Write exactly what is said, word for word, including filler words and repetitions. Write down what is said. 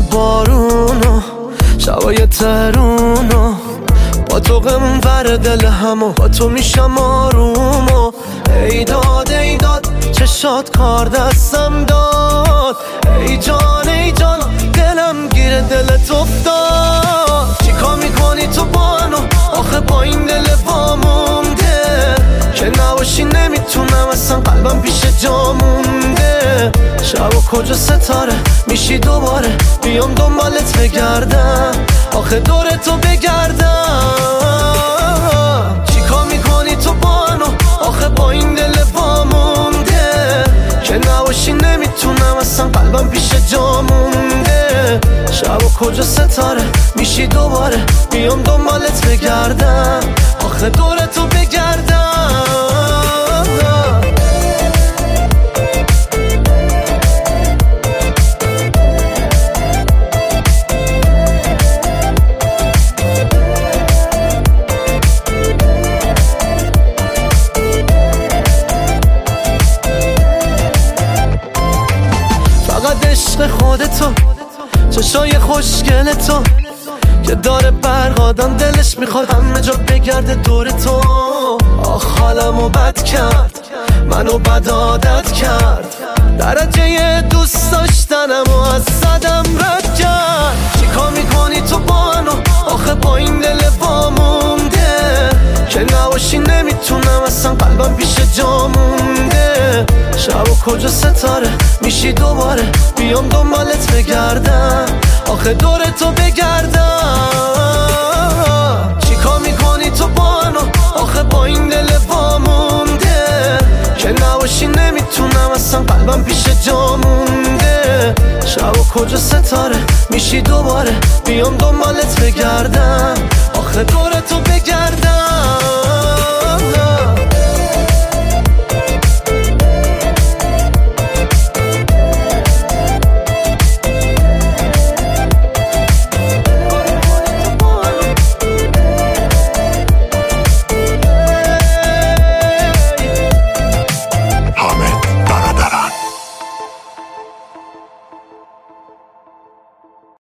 بارونو شبای ترونو با تو غمون ور دل همو با تو میشم آرومو ای داد ای داد چشات کار دستم داد ای جان ای جان دلم گیر دلت افتاد چیکار میکنی تو با منو آخه با این دل وامونده که نباشی نمیتونم اصلا قلبم پیش جا مونده شب و کجا ستاره میشی دوباره بیام دنبالت بگردم آخه دور تو بگردم چیکار میکنی تو با منو آخه با این دل وامونده که نباشی نمیتونم اصلا قلبم پیش جا مونده شب و کجا ستاره میشی دوباره بیام دنبالت بگردم آخه دور تو بگردم فقط عشق خودتو چشای خوشگل تو که داره برقادم دلش میخواد همه جا بگرده دور تو آخ حالمو بد کرد منو بد عادت کرد درجه دوست داشتنمو از صدم رد کرد چیکار میکنی تو با منو آخه با این دل وامونده که نباشی نمیتونم اصلا قلبم پیش جا مونده شب و کجا ستاره میشی دوباره بیام دنبالت بگردم آخه دور تو بگردم چیکار میکنی تو با منو آخه با این دل وامونده که نباشی نمیتونم اصلا قلبم پیش جا مونده شب و کجا ستاره میشی دوباره بیام دنبالت بگردم آخه دور تو بگردم